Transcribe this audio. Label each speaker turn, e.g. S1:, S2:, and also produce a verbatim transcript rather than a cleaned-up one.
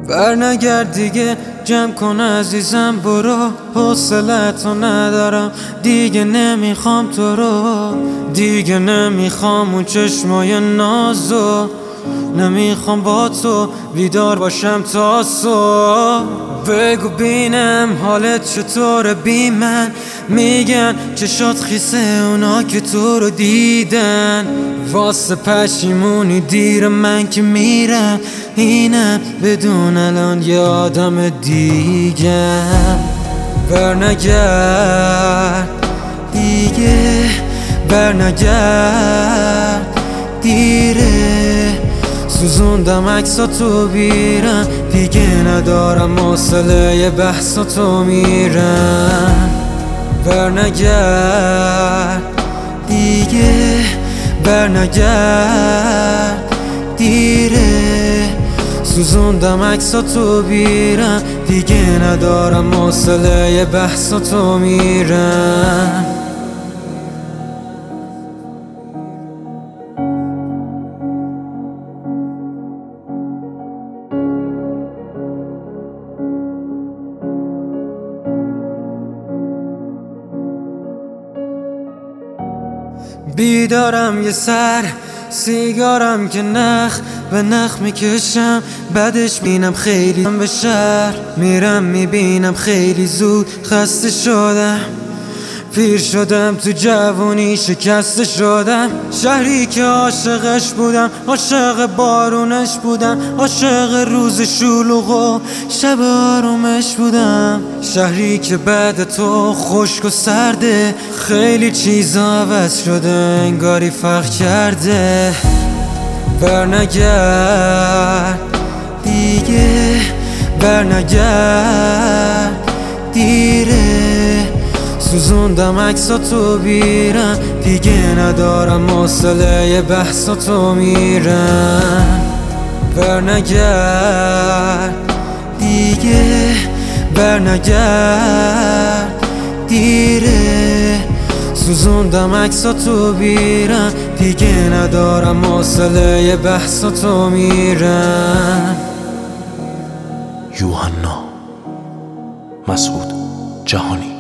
S1: برنگرد دیگه، جمع کن عزیزم برو. حوصله‌تو ندارم دیگه، نمیخوام تو رو. دیگه نمیخوام اون چشمای نازو، نمیخوام با تو بیدار باشم تا صبح. بگو بینم حالت چطوره بی من، میگن چشات خیسه اونا که تو رو دیدن. واسه پشیمونی دیر، من که میرم اینم بدون الان یه آدم دیگه. برنگرد دیگه، برنگرد دیره. سوزوندم عکساتو بیرم، دیگه ندارم حوصله بحثاتو میرم. برنگرد دیگه، برنگرد دیره. سوزوندم عکساتو بیرم، دیگه ندارم حوصله بحثاتو میرم. بیدارم یه سر سیگارم که نخ به نخ میکشم، بعدش بینم خیلی به شهر میرم، میبینم خیلی زود خسته شدم. پیر شدم تو جوونی، شکسته شدم. شهری که عاشقش بودم، عاشق بارونش بودم، عاشق روز شلوغ و شب آرومش بودم. شهری که بعد تو خشک و سرده، خیلی چیزا عوض شده انگاری فرق کرده. برنگرد دیگه، برنگرد دیره. سوزوندم عکساتو بیرم، دیگه ندارم حوصله بحثاتو میرم. برنگرد دیگه، برنگرد دیره. سوزوندم عکساتو بیرم، دیگه ندارم حوصله بحثاتو میرم.
S2: یوحنا مسعود جهانی.